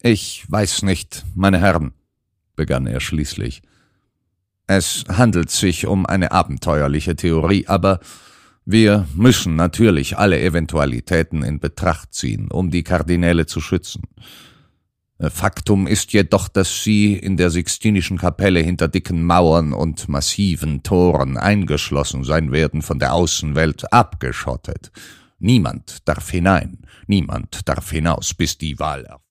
Ich weiß nicht, meine Herren, begann er schließlich. Es handelt sich um eine abenteuerliche Theorie, aber wir müssen natürlich alle Eventualitäten in Betracht ziehen, um die Kardinäle zu schützen. Faktum ist jedoch, dass sie in der Sixtinischen Kapelle hinter dicken Mauern und massiven Toren eingeschlossen sein werden, von der Außenwelt abgeschottet. Niemand darf hinein, niemand darf hinaus, bis die Wahl